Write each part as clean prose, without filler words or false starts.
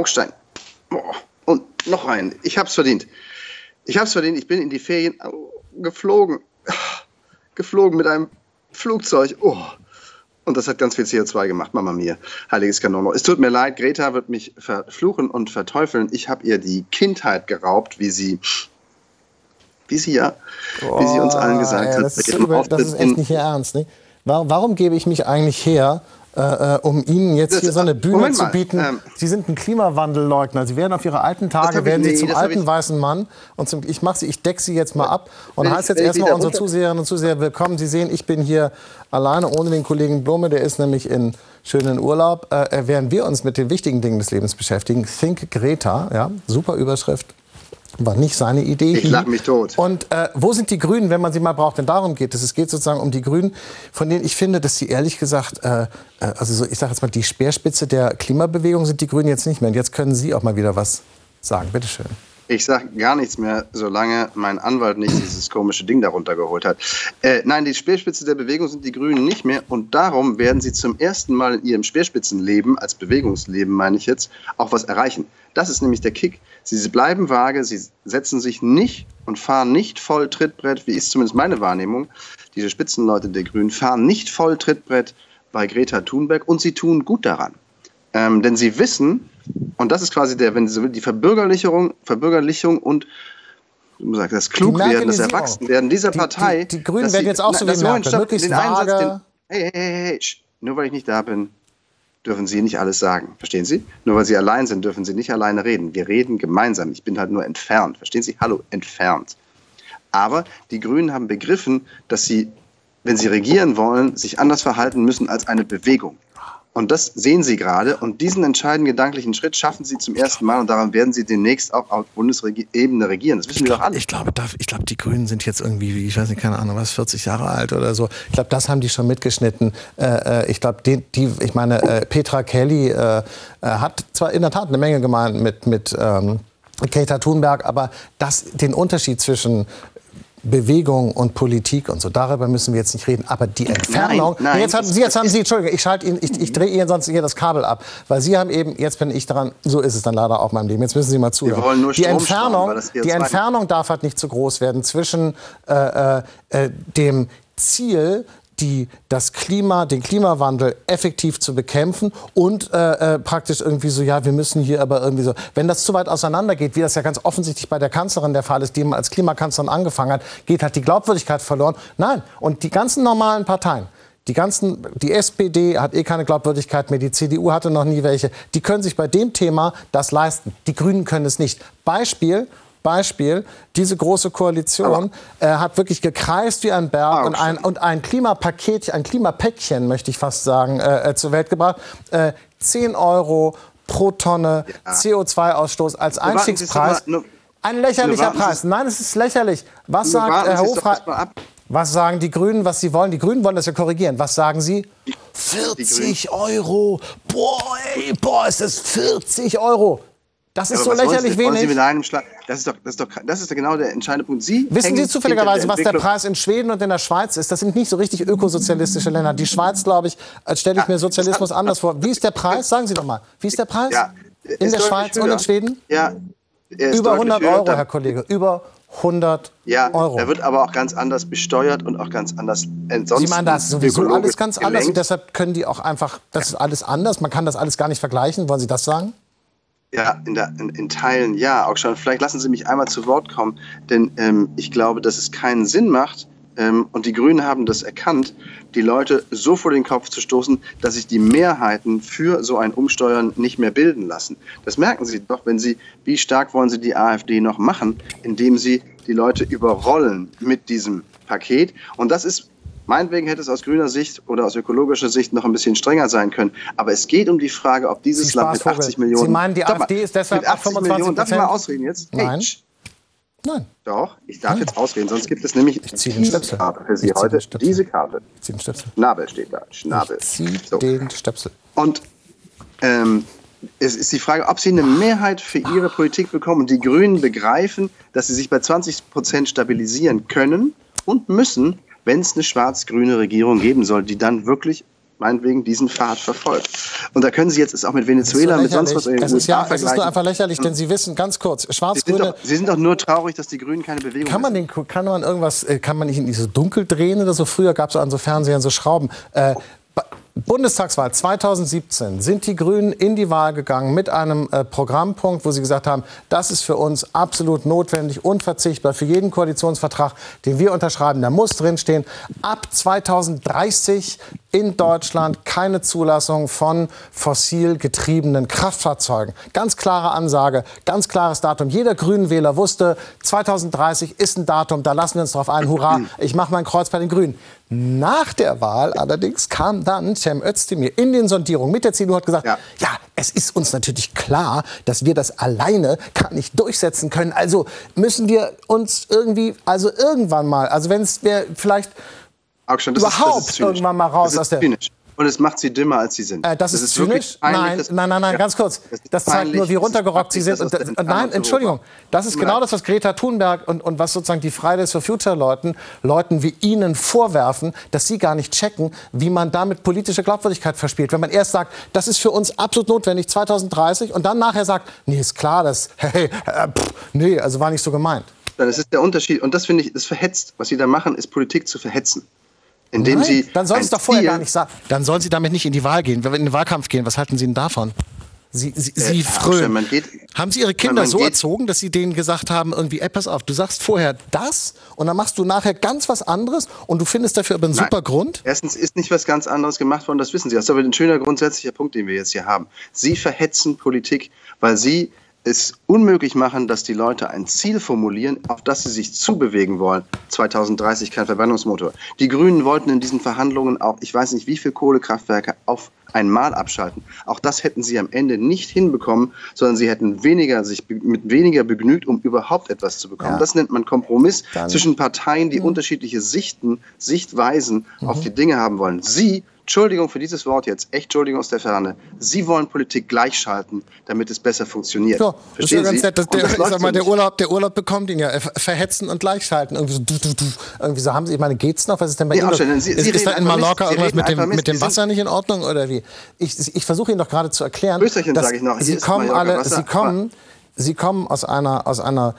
Augstein. Oh, und noch einen. Ich hab's verdient. Ich bin in die Ferien geflogen. Geflogen mit einem Flugzeug. Oh. Und das hat ganz viel CO2 gemacht, Mama mia. Heiliges Kanono. Es tut mir leid, Greta wird mich verfluchen und verteufeln. Ich habe ihr die Kindheit geraubt, wie sie uns allen gesagt hat. Das ist echt nicht Ihr Ernst, ne? Warum gebe ich mich eigentlich her, um Ihnen jetzt hier so eine Bühne zu bieten? Sie sind ein Klimawandelleugner. Sie werden auf Ihre alten Tage zum alten weißen Mann. Und ich decke Sie jetzt mal ab und heiße jetzt erstmal unsere Zuseherinnen und Zuseher willkommen. Sie sehen, ich bin hier alleine ohne den Kollegen Blume. Der ist nämlich in schönen Urlaub. Während wir uns mit den wichtigen Dingen des Lebens beschäftigen. Think Greta, ja, super Überschrift. War nicht seine Idee. Ich lach mich tot. Und wo sind die Grünen, wenn man sie mal braucht? Denn darum geht es. Es geht sozusagen um die Grünen, von denen ich finde, dass sie ehrlich gesagt, ich sage jetzt mal, die Speerspitze der Klimabewegung sind die Grünen jetzt nicht mehr. Und jetzt können Sie auch mal wieder was sagen. Bitte schön. Ich sage gar nichts mehr, solange mein Anwalt nicht dieses komische Ding darunter geholt hat. Nein, die Speerspitze der Bewegung sind die Grünen nicht mehr. Und darum werden sie zum ersten Mal in ihrem Speerspitzenleben, als Bewegungsleben meine ich jetzt, auch was erreichen. Das ist nämlich der Kick. Sie bleiben vage, sie setzen sich nicht und fahren nicht voll Trittbrett, wie ist zumindest meine Wahrnehmung. Diese Spitzenleute der Grünen fahren nicht voll Trittbrett bei Greta Thunberg und sie tun gut daran. Denn sie wissen, und das ist quasi wenn Sie so will, die Verbürgerlichung und das Klugwerden, das Erwachsenwerden dieser Partei. Die Grünen werden jetzt auch so wie Merkel, möglichst vage. Hey, nur weil ich nicht da bin, dürfen Sie nicht alles sagen. Verstehen Sie? Nur weil Sie allein sind, dürfen Sie nicht alleine reden. Wir reden gemeinsam. Ich bin halt nur entfernt. Verstehen Sie? Hallo, entfernt. Aber die Grünen haben begriffen, dass sie, wenn sie regieren wollen, sich anders verhalten müssen als eine Bewegung. Und das sehen Sie gerade. Und diesen entscheidenden gedanklichen Schritt schaffen Sie zum ersten Mal. Und daran werden Sie demnächst auch auf Bundesebene regieren. Das wissen wir doch alle. Ich glaube, die Grünen sind jetzt irgendwie, ich weiß nicht, keine Ahnung, 40 Jahre alt oder so. Ich glaube, das haben die schon mitgeschnitten. Ich glaube, Petra Kelly hat zwar in der Tat eine Menge gemeint mit Greta Thunberg, aber den Unterschied zwischen Bewegung und Politik und so, darüber müssen wir jetzt nicht reden. Aber die Entfernung... Nein, jetzt haben Sie, Entschuldigung, ich drehe Ihnen sonst hier das Kabel ab. Weil Sie haben eben, jetzt bin ich dran, so ist es dann leider auch in meinem Leben. Jetzt müssen Sie mal zuhören. Wir wollen nur die Entfernung darf halt nicht zu groß werden zwischen dem Ziel, den Klimawandel effektiv zu bekämpfen und praktisch irgendwie so, ja, wir müssen hier aber irgendwie so, wenn das zu weit auseinandergeht, wie das ja ganz offensichtlich bei der Kanzlerin der Fall ist, die als Klimakanzlerin angefangen hat, geht halt die Glaubwürdigkeit verloren. Nein, und die ganzen normalen Parteien, die SPD hat keine Glaubwürdigkeit mehr, die CDU hatte noch nie welche, die können sich bei dem Thema das leisten. Die Grünen können es nicht. Beispiel, diese große Koalition hat wirklich gekreist wie ein Berg und ein Klimapaket, ein Klimapäckchen, möchte ich fast sagen, zur Welt gebracht. 10 € pro Tonne CO2-Ausstoß als Einstiegspreis. Ein lächerlicher Preis. Nein, es ist lächerlich. Was sagt Herr Hofreiter? Was sagen die Grünen, was sie wollen? Die Grünen wollen das ja korrigieren. Was sagen Sie? 40 €. Boah, ist das 40 €. Das ist so lächerlich wenig. Das ist doch genau der entscheidende Punkt. Wissen Sie zufälligerweise, was der Preis in Schweden und in der Schweiz ist? Das sind nicht so richtig ökosozialistische Länder. Die Schweiz, glaube ich, als stelle ich mir Sozialismus anders vor. Wie ist der Preis? Sagen Sie doch mal. Wie ist der Preis in der Schweiz und in Schweden? Ja, über 100 €, Herr Kollege. Über 100 €. Ja, er wird aber auch ganz anders besteuert und auch ganz anders Sie meinen, das ist sowieso alles ganz anders und deshalb können die auch einfach, das ist alles anders, man kann das alles gar nicht vergleichen. Wollen Sie das sagen? Ja, in Teilen ja, auch schon. Vielleicht lassen Sie mich einmal zu Wort kommen, denn ich glaube, dass es keinen Sinn macht, und die Grünen haben das erkannt, die Leute so vor den Kopf zu stoßen, dass sich die Mehrheiten für so ein Umsteuern nicht mehr bilden lassen. Das merken Sie doch, wie stark wollen Sie die AfD noch machen, indem Sie die Leute überrollen mit diesem Paket. Und das ist, meinetwegen hätte es aus grüner Sicht oder aus ökologischer Sicht noch ein bisschen strenger sein können. Aber es geht um die Frage, ob dieses Land mit 80 Millionen... Sie meinen, die AfD ist deshalb ab 25%? Darf ich mal ausreden jetzt? Nein. Nein. Doch, ich darf jetzt ausreden, sonst gibt es nämlich diese Karte für Sie heute. Diese Karte. Ich ziehe den Stöpsel. Schnabel steht da. Schnabel. Ich ziehe den Stöpsel. Und es ist die Frage, ob Sie eine Mehrheit für Ihre Politik bekommen. Und die Grünen begreifen, dass sie sich bei 20% stabilisieren können und müssen, wenn es eine schwarz-grüne Regierung geben soll, die dann wirklich meinetwegen diesen Pfad verfolgt. Und da können Sie jetzt es auch mit Venezuela, mit sonst was in den USA vergleichen. Es ist nur einfach lächerlich, denn Sie wissen, ganz kurz, Schwarz-Grüne... Sie sind doch nur traurig, dass die Grünen keine Bewegung kann man nicht in so dunkel drehen oder so? Früher gab es an so Fernsehern so Schrauben. Bundestagswahl 2017 sind die Grünen in die Wahl gegangen mit einem Programmpunkt, wo sie gesagt haben, das ist für uns absolut notwendig, unverzichtbar für jeden Koalitionsvertrag, den wir unterschreiben. Da muss drinstehen, ab 2030 in Deutschland keine Zulassung von fossil getriebenen Kraftfahrzeugen. Ganz klare Ansage, ganz klares Datum. Jeder Grünenwähler wusste, 2030 ist ein Datum, da lassen wir uns drauf ein. Hurra, ich mache mein Kreuz bei den Grünen. Nach der Wahl allerdings kam dann Cem Özdemir in den Sondierungen mit der CDU und hat gesagt, ja, es ist uns natürlich klar, dass wir das alleine gar nicht durchsetzen können. Also müssen wir uns irgendwie, also irgendwann mal, also wenn es vielleicht überhaupt irgendwann mal raus aus der... Und es macht sie dümmer, als sie sind. Das ist zynisch? Nein, ganz kurz. Das zeigt nur, wie runtergerockt sie sind. Nein, Entschuldigung. Das ist genau das, was Greta Thunberg und was sozusagen die Fridays for Future Leuten wie Ihnen vorwerfen, dass sie gar nicht checken, wie man damit politische Glaubwürdigkeit verspielt. Wenn man erst sagt, das ist für uns absolut notwendig, 2030, und dann nachher sagt, nee, ist klar, nee, also war nicht so gemeint. Das ist der Unterschied. Und das finde ich, das verhetzt. Was Sie da machen, ist Politik zu verhetzen. Indem Nein, Sie dann sollen Sie es doch vorher gar nicht sagen. Dann sollen Sie damit nicht in die Wahl gehen, in den Wahlkampf gehen. Was halten Sie denn davon? Sie frönen. Haben Sie Ihre Kinder so erzogen, dass Sie denen gesagt haben, irgendwie, ey, pass auf, du sagst vorher das und dann machst du nachher ganz was anderes und du findest dafür aber einen super Grund? Erstens ist nicht was ganz anderes gemacht worden, das wissen Sie. Das ist aber ein schöner grundsätzlicher Punkt, den wir jetzt hier haben. Sie verhetzen Politik, weil Sie es unmöglich machen, dass die Leute ein Ziel formulieren, auf das sie sich zubewegen wollen. 2030 kein Verbrennungsmotor. Die Grünen wollten in diesen Verhandlungen auch, ich weiß nicht wie viele Kohlekraftwerke auf einmal abschalten. Auch das hätten sie am Ende nicht hinbekommen, sondern sie hätten sich mit weniger begnügt, um überhaupt etwas zu bekommen. Ja. Das nennt man Kompromiss zwischen Parteien, die unterschiedliche Sichtweisen auf die Dinge haben wollen. Sie, Entschuldigung für dieses Wort jetzt, echt Entschuldigung aus der Ferne. Sie wollen Politik gleichschalten, damit es besser funktioniert. Ja, verstehen Sie? Der Urlaub bekommt ihn ja. Verhetzen und gleichschalten. Irgendwie so haben Sie, ich meine, geht's noch? Was ist denn bei Ihnen? Ist da in Mallorca irgendwas mit dem Wasser nicht in Ordnung oder wie? Ich versuche Ihnen doch gerade zu erklären, dass Sie kommen aus einer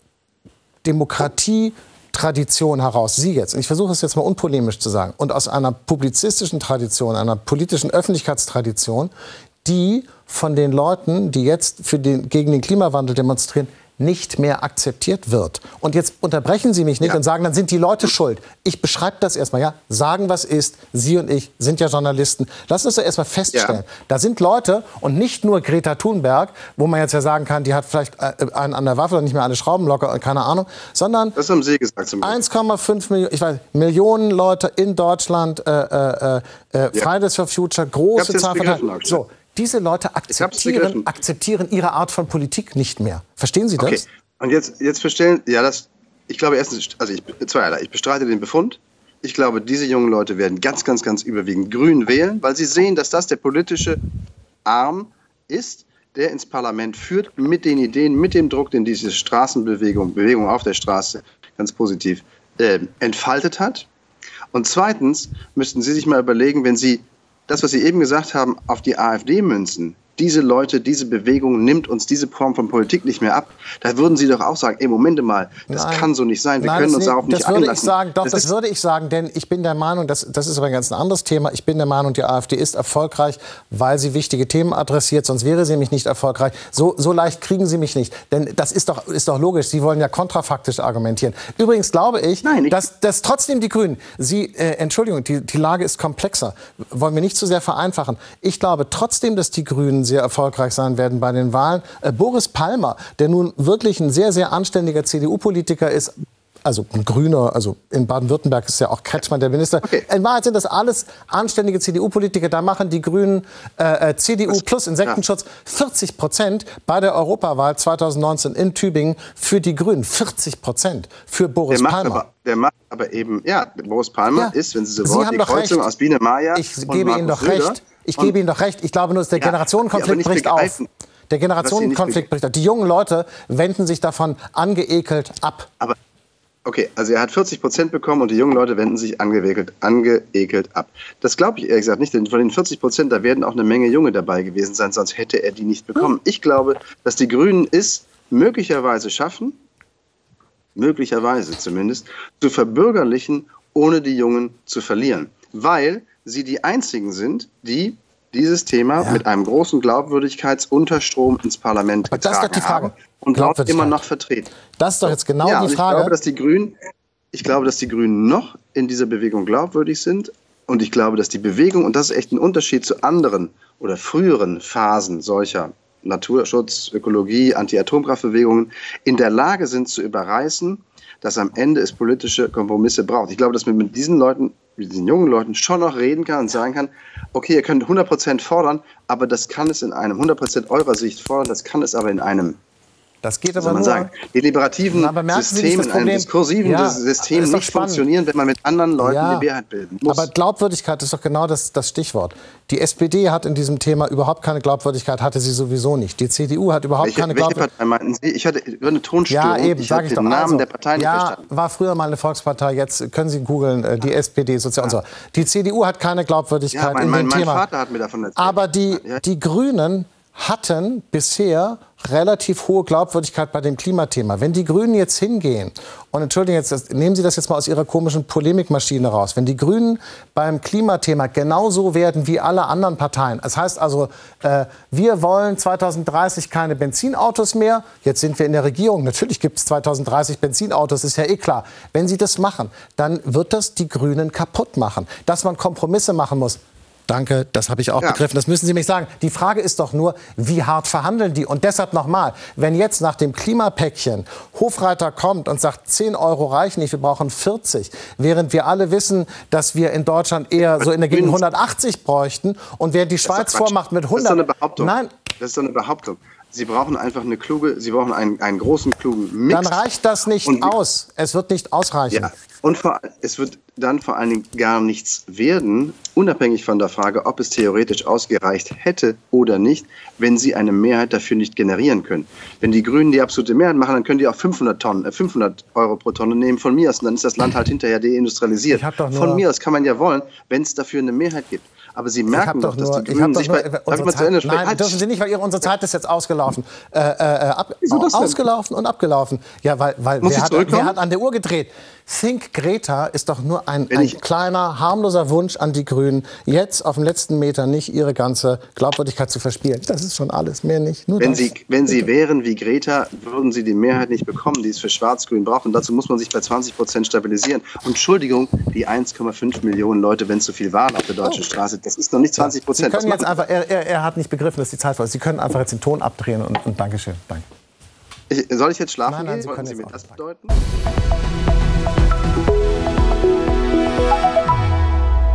Demokratie Tradition heraus, Sie jetzt, und ich versuche es jetzt mal unpolemisch zu sagen, und aus einer publizistischen Tradition, einer politischen Öffentlichkeitstradition, die von den Leuten, die jetzt gegen den Klimawandel demonstrieren, nicht mehr akzeptiert wird. Und jetzt unterbrechen Sie mich nicht und sagen, dann sind die Leute schuld. Ich beschreibe das erstmal, ja, sagen, was ist. Sie und ich sind ja Journalisten. Lass uns das erstmal feststellen. Ja. Da sind Leute und nicht nur Greta Thunberg, wo man jetzt ja sagen kann, die hat vielleicht einen an der Waffe oder nicht mehr alle Schrauben locker, keine Ahnung, sondern das haben Sie gesagt, 1,5 Millionen Leute in Deutschland, Fridays for Future, große Zahl von... So. Diese Leute akzeptieren ihre Art von Politik nicht mehr. Verstehen Sie das? Okay. Und jetzt verstehen, ich glaube erstens, zweierlei. Ich bestreite den Befund. Ich glaube, diese jungen Leute werden ganz, ganz, ganz überwiegend grün wählen, weil sie sehen, dass das der politische Arm ist, der ins Parlament führt, mit den Ideen, mit dem Druck, den diese Bewegung auf der Straße, ganz positiv, entfaltet hat. Und zweitens müssten Sie sich mal überlegen, wenn Sie das, was Sie eben gesagt haben, auf die AfD münzen, diese Leute, diese Bewegung nimmt uns diese Form von Politik nicht mehr ab. Da würden Sie doch auch sagen, ey, Moment mal, das kann so nicht sein, wir können uns darauf nicht einlassen. Das würde ich sagen, denn ich bin der Meinung, das ist aber ein ganz anderes Thema, ich bin der Meinung, die AfD ist erfolgreich, weil sie wichtige Themen adressiert, sonst wäre sie nämlich nicht erfolgreich. So leicht kriegen Sie mich nicht, denn das ist doch logisch, Sie wollen ja kontrafaktisch argumentieren. Übrigens glaube ich, dass trotzdem die Grünen, Entschuldigung, die Lage ist komplexer, wollen wir nicht zu sehr vereinfachen. Ich glaube trotzdem, dass die Grünen sehr erfolgreich sein werden bei den Wahlen. Boris Palmer, der nun wirklich ein sehr, sehr anständiger CDU-Politiker ist, also ein Grüner, also in Baden-Württemberg ist ja auch Kretschmann der Minister. Okay. In Wahrheit sind das alles anständige CDU-Politiker. Da machen die Grünen CDU plus Insektenschutz 40% bei der Europawahl 2019 in Tübingen für die Grünen. 40% für Boris Palmer. Der macht aber eben, Boris Palmer ist, wenn Sie so wollen, die Kreuzung aus Biene Maya und Markus Söder. Ich gebe Ihnen doch recht. Ich glaube nur, dass der Generationenkonflikt bricht auf. Der Generationenkonflikt bricht auf. Die jungen Leute wenden sich davon angeekelt ab. Okay, also er hat 40% bekommen und die jungen Leute wenden sich angeekelt ab. Das glaube ich ehrlich gesagt nicht, denn von den 40%, da werden auch eine Menge Junge dabei gewesen sein, sonst hätte er die nicht bekommen. Ich glaube, dass die Grünen es möglicherweise schaffen, möglicherweise zumindest, zu verbürgerlichen, ohne die Jungen zu verlieren. Weil sie die einzigen sind, die dieses Thema mit einem großen Glaubwürdigkeitsunterstrom ins Parlament getragen haben und dort immer noch vertreten. Das ist doch jetzt genau die Frage. Ich glaube, dass die Grünen noch in dieser Bewegung glaubwürdig sind. Und ich glaube, dass die Bewegung, und das ist echt ein Unterschied zu anderen oder früheren Phasen solcher Naturschutz, Ökologie, Anti-Atomkraftbewegungen, in der Lage sind zu überreißen, dass am Ende es politische Kompromisse braucht. Ich glaube, dass man mit diesen Leuten, mit diesen jungen Leuten schon noch reden kann und sagen kann, okay, ihr könnt 100% fordern, aber das kann es in einem 100% eurer Sicht fordern, das kann es aber in einem, das geht aber nur, deliberativen System, in einem diskursiven System nicht funktionieren, wenn man mit anderen Leuten die Mehrheit bilden muss. Aber Glaubwürdigkeit ist doch genau das Stichwort. Die SPD hat in diesem Thema überhaupt keine Glaubwürdigkeit, hatte sie sowieso nicht. Die CDU hat überhaupt keine Glaubwürdigkeit. Welche Partei meinten Sie? Ich hatte eine Tonstörung. Ja, eben, ich hatte den Namen der Partei nicht verstanden. War früher mal eine Volkspartei, jetzt können Sie googeln, die SPD, Sozial und so. Die CDU hat keine Glaubwürdigkeit in dem Thema. Mein Vater hat mir davon erzählt. Aber die Grünen hatten bisher relativ hohe Glaubwürdigkeit bei dem Klimathema. Wenn die Grünen jetzt hingehen, und entschuldigen, nehmen Sie das jetzt mal aus Ihrer komischen Polemikmaschine raus, wenn die Grünen beim Klimathema genauso werden wie alle anderen Parteien, das heißt also, wir wollen 2030 keine Benzinautos mehr, jetzt sind wir in der Regierung, natürlich gibt es 2030 Benzinautos, ist ja eh klar. Wenn Sie das machen, dann wird das die Grünen kaputt machen. Dass man Kompromisse machen muss, danke, das habe ich auch begriffen. Das müssen Sie mich sagen. Die Frage ist doch nur, wie hart verhandeln die? Und deshalb nochmal, wenn jetzt nach dem Klimapäckchen Hofreiter kommt und sagt, 10 Euro reichen nicht, wir brauchen 40, während wir alle wissen, dass wir in Deutschland eher so in der Gegend 180 bräuchten und während die Schweiz vormacht mit 100. Das ist doch eine Behauptung. Nein. Das ist doch eine Behauptung. Sie brauchen einfach Sie brauchen einen großen, klugen Mix. Dann reicht das nicht aus. Es wird nicht ausreichen. Ja. Und es wird dann vor allen Dingen gar nichts werden, unabhängig von der Frage, ob es theoretisch ausgereicht hätte oder nicht, wenn Sie eine Mehrheit dafür nicht generieren können. Wenn die Grünen die absolute Mehrheit machen, dann können die auch 500 Euro pro Tonne nehmen von mir aus. Und dann ist das Land halt hinterher deindustrialisiert. Von mir aus kann man ja wollen, wenn es dafür eine Mehrheit gibt. Aber Sie merken doch, dass die Grünen sich Nein, dürfen Sie nicht, weil unsere Zeit ist jetzt ausgelaufen. Ausgelaufen und abgelaufen. Ja, weil wer hat an der Uhr gedreht? Think Greta ist doch nur ein kleiner, harmloser Wunsch an die Grünen, jetzt auf dem letzten Meter nicht ihre ganze Glaubwürdigkeit zu verspielen. Das ist schon alles, mehr nicht. Nur wenn Sie wären wie Greta, würden Sie die Mehrheit nicht bekommen, die es für Schwarz-Grün braucht. Und dazu muss man sich bei 20% stabilisieren. Und Entschuldigung, die 1,5 Millionen Leute, wenn es so viel waren auf der deutschen Straße, das ist noch nicht 20%. Sie können jetzt einfach, er hat nicht begriffen, dass die Zeit war. Sie können einfach jetzt den Ton abdrehen und Dankeschön. Danke. Soll ich jetzt schlafen gehen? Wollten Sie mir das bedeuten?